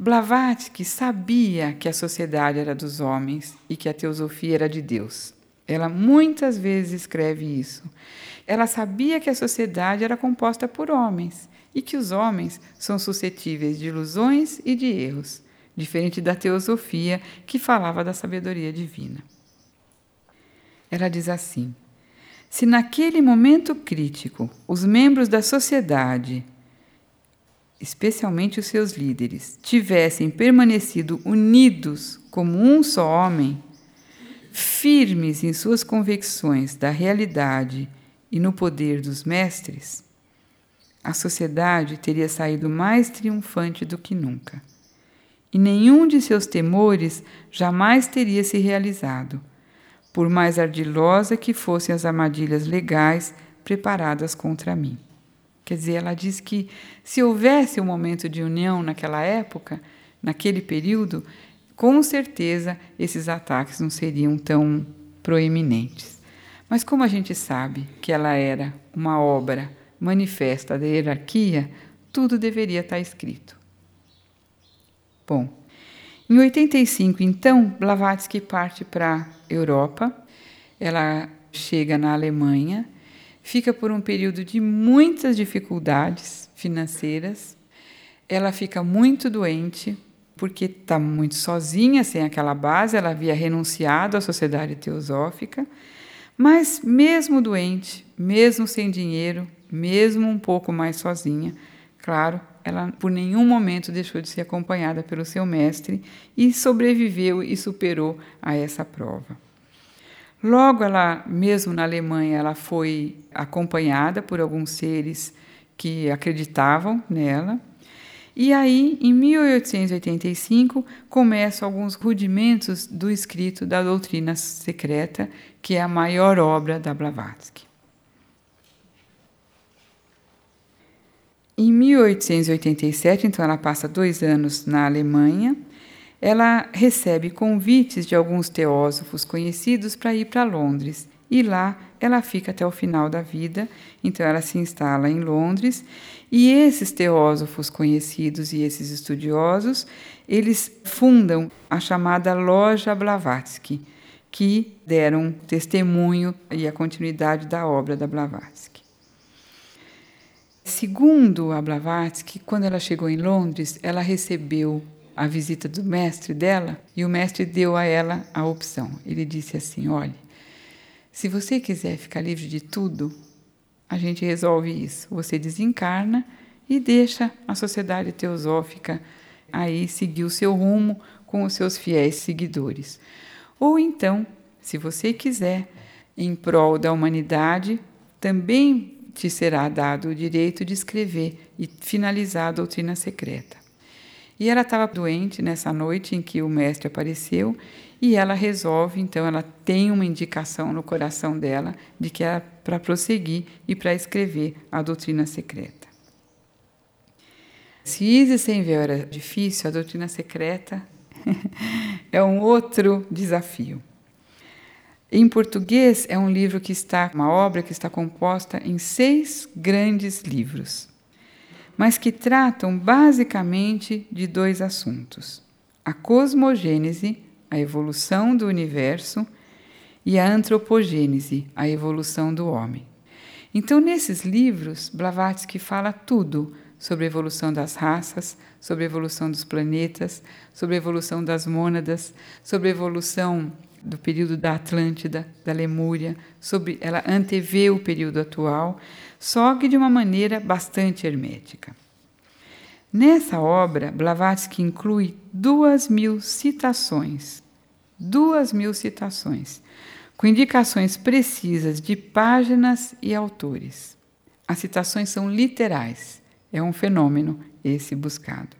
Blavatsky sabia que a sociedade era dos homens e que a teosofia era de Deus. Ela muitas vezes escreve isso. Ela sabia que a sociedade era composta por homens e que os homens são suscetíveis de ilusões e de erros, diferente da teosofia que falava da sabedoria divina. Ela diz assim: se naquele momento crítico os membros da sociedade, especialmente os seus líderes, tivessem permanecido unidos como um só homem, firmes em suas convicções da realidade e no poder dos mestres, a sociedade teria saído mais triunfante do que nunca. E nenhum de seus temores jamais teria se realizado, por mais ardilosa que fossem as armadilhas legais preparadas contra mim. Quer dizer, ela diz que se houvesse um momento de união naquela época, naquele período, com certeza esses ataques não seriam tão proeminentes. Mas como a gente sabe que ela era uma obra manifesta da hierarquia, tudo deveria estar escrito. Bom, em oitenta e cinco, então, Blavatsky parte para a Europa. Ela chega na Alemanha, fica por um período de muitas dificuldades financeiras. Ela fica muito doente, porque está muito sozinha, sem aquela base. Ela havia renunciado à Sociedade Teosófica, mas mesmo doente, mesmo sem dinheiro, mesmo um pouco mais sozinha, claro, ela por nenhum momento deixou de ser acompanhada pelo seu mestre e sobreviveu e superou a essa prova. Logo, ela, mesmo na Alemanha, ela foi acompanhada por alguns seres que acreditavam nela. E aí, em mil oitocentos e oitenta e cinco, começam alguns rudimentos do escrito da Doutrina Secreta, que é a maior obra da Blavatsky. Em mil oitocentos e oitenta e sete, então ela passa dois anos na Alemanha, ela recebe convites de alguns teósofos conhecidos para ir para Londres. E lá ela fica até o final da vida, então ela se instala em Londres. E esses teósofos conhecidos e esses estudiosos, eles fundam a chamada Loja Blavatsky, que deram testemunho e a continuidade da obra da Blavatsky. Segundo a Blavatsky, quando ela chegou em Londres, ela recebeu a visita do mestre dela e o mestre deu a ela a opção. Ele disse assim: olha, se você quiser ficar livre de tudo, a gente resolve isso. Você desencarna e deixa a Sociedade Teosófica aí seguir o seu rumo com os seus fiéis seguidores. Ou então, se você quiser, em prol da humanidade, também te será dado o direito de escrever e finalizar a doutrina secreta. E ela estava doente nessa noite em que o mestre apareceu e ela resolve, então ela tem uma indicação no coração dela de que é para prosseguir e para escrever a doutrina secreta. Se Isis sem véu era difícil, a doutrina secreta é um outro desafio. Em português, é um livro que está, uma obra que está composta em seis grandes livros, mas que tratam basicamente de dois assuntos: a cosmogênese, a evolução do universo, e a antropogênese, a evolução do homem. Então, nesses livros, Blavatsky fala tudo sobre a evolução das raças, sobre a evolução dos planetas, sobre a evolução das mônadas, sobre a evolução do período da Atlântida, da Lemúria, sobre, ela antevê o período atual, só que de uma maneira bastante hermética. Nessa obra, Blavatsky inclui duas mil citações, duas mil citações, com indicações precisas de páginas e autores. As citações são literais, é um fenômeno esse buscado.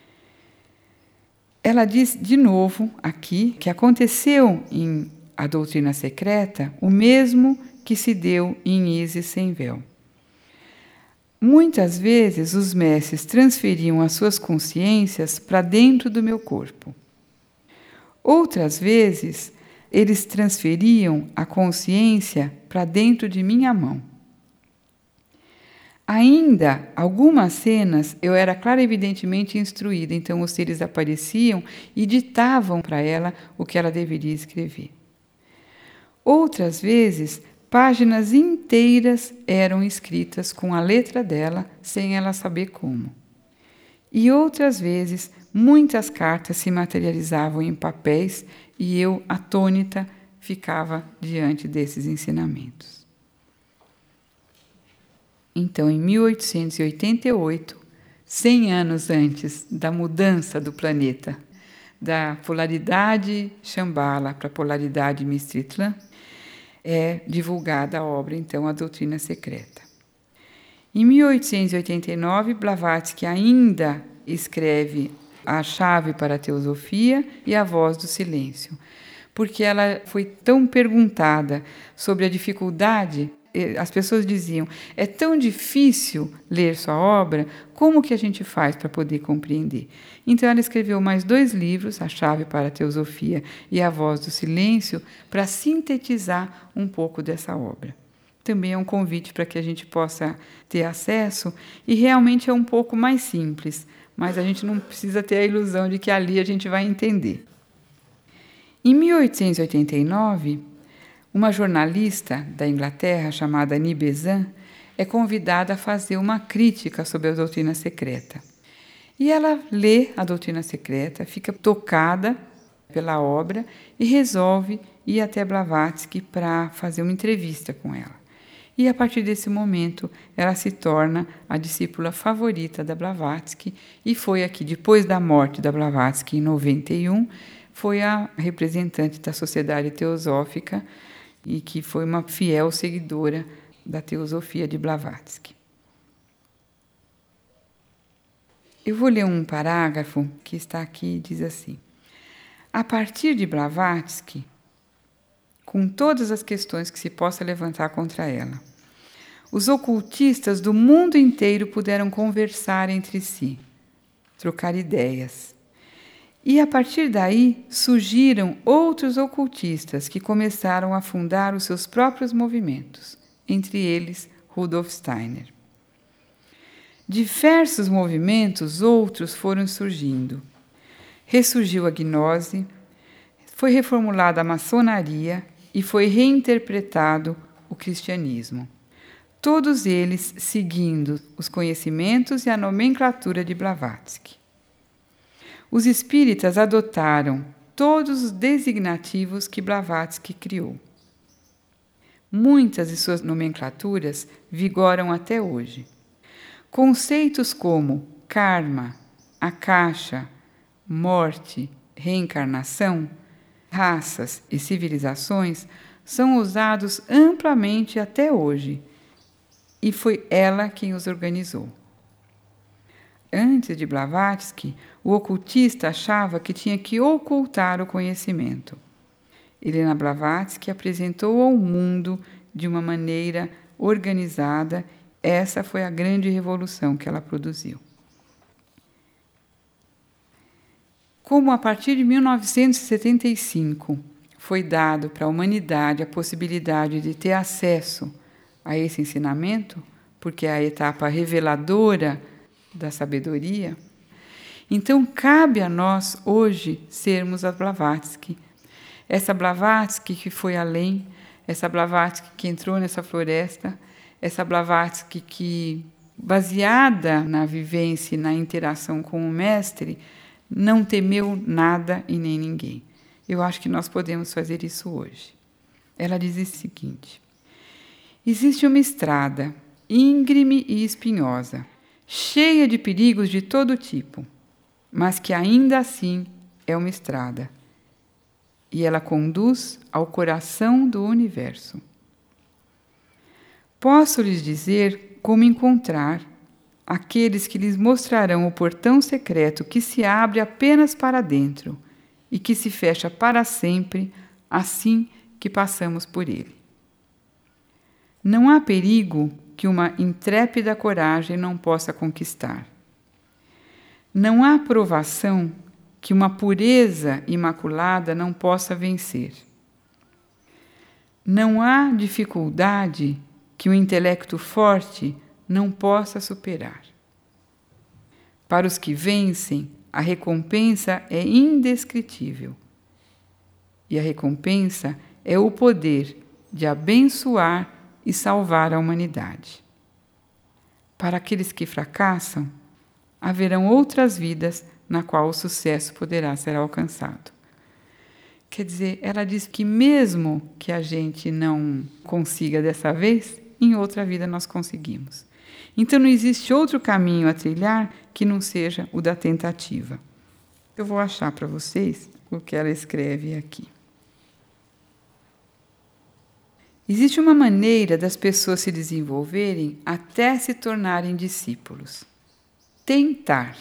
Ela diz de novo aqui que aconteceu em A Doutrina Secreta o mesmo que se deu em Isis sem véu. Muitas vezes os mestres transferiam as suas consciências para dentro do meu corpo. Outras vezes, eles transferiam a consciência para dentro de minha mão. Ainda, algumas cenas, eu era clarividentemente instruída, então os seres apareciam e ditavam para ela o que ela deveria escrever. Outras vezes, páginas inteiras eram escritas com a letra dela, sem ela saber como. E outras vezes, muitas cartas se materializavam em papéis e eu, atônita, ficava diante desses ensinamentos. Então, em mil oitocentos e oitenta e oito, cem anos antes da mudança do planeta, da polaridade Shambhala para a polaridade Mistritlan, é divulgada a obra, então, A Doutrina Secreta. Em mil oitocentos e oitenta e nove, Blavatsky ainda escreve A Chave para a Teosofia e A Voz do Silêncio, porque ela foi tão perguntada sobre a dificuldade. As pessoas diziam, é tão difícil ler sua obra, como que a gente faz para poder compreender? Então ela escreveu mais dois livros, A Chave para a Teosofia e A Voz do Silêncio, para sintetizar um pouco dessa obra. Também é um convite para que a gente possa ter acesso, e realmente é um pouco mais simples, mas a gente não precisa ter a ilusão de que ali a gente vai entender. Em mil oitocentos e oitenta e nove, uma jornalista da Inglaterra chamada Annie Besant é convidada a fazer uma crítica sobre a Doutrina Secreta. E ela lê a Doutrina Secreta, fica tocada pela obra e resolve ir até Blavatsky para fazer uma entrevista com ela. E a partir desse momento ela se torna a discípula favorita da Blavatsky e foi aqui, depois da morte da Blavatsky em noventa e um, foi a representante da Sociedade Teosófica e que foi uma fiel seguidora da teosofia de Blavatsky. Eu vou ler um parágrafo que está aqui e diz assim: a partir de Blavatsky, com todas as questões que se possa levantar contra ela, os ocultistas do mundo inteiro puderam conversar entre si, trocar ideias. E, a partir daí, surgiram outros ocultistas que começaram a fundar os seus próprios movimentos, entre eles Rudolf Steiner. Diversos movimentos outros foram surgindo. Ressurgiu a gnose, foi reformulada a maçonaria e foi reinterpretado o cristianismo. Todos eles seguindo os conhecimentos e a nomenclatura de Blavatsky. Os espíritas adotaram todos os designativos que Blavatsky criou. Muitas de suas nomenclaturas vigoram até hoje. Conceitos como karma, akasha, morte, reencarnação, raças e civilizações são usados amplamente até hoje, e foi ela quem os organizou. Antes de Blavatsky, o ocultista achava que tinha que ocultar o conhecimento. Helena Blavatsky apresentou ao mundo de uma maneira organizada. Essa foi a grande revolução que ela produziu. Como a partir de mil novecentos e setenta e cinco foi dado para a humanidade a possibilidade de ter acesso a esse ensinamento, porque é a etapa reveladora da sabedoria, então cabe a nós hoje sermos a Blavatsky. Essa Blavatsky que foi além, essa Blavatsky que entrou nessa floresta, essa Blavatsky que, baseada na vivência e na interação com o mestre, não temeu nada e nem ninguém. Eu acho que nós podemos fazer isso hoje. Ela diz o seguinte: existe uma estrada íngreme e espinhosa, cheia de perigos de todo tipo, mas que ainda assim é uma estrada, e ela conduz ao coração do universo. Posso lhes dizer como encontrar aqueles que lhes mostrarão o portão secreto que se abre apenas para dentro e que se fecha para sempre assim que passamos por ele. Não há perigo que uma intrépida coragem não possa conquistar. Não há provação que uma pureza imaculada não possa vencer. Não há dificuldade que o intelecto forte não possa superar. Para os que vencem, a recompensa é indescritível. E a recompensa é o poder de abençoar e salvar a humanidade. Para aqueles que fracassam, haverão outras vidas na qual o sucesso poderá ser alcançado. Quer dizer, ela diz que mesmo que a gente não consiga dessa vez, em outra vida nós conseguimos. Então não existe outro caminho a trilhar que não seja o da tentativa. Eu vou achar para vocês o que ela escreve aqui. Existe uma maneira das pessoas se desenvolverem até se tornarem discípulos. Tentar.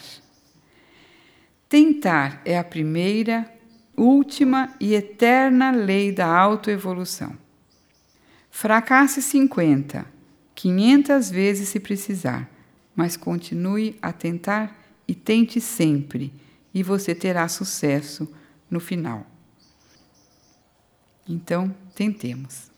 Tentar é a primeira, última e eterna lei da autoevolução. Fracasse cinquenta, quinhentas vezes se precisar, mas continue a tentar e tente sempre, e você terá sucesso no final. Então, tentemos.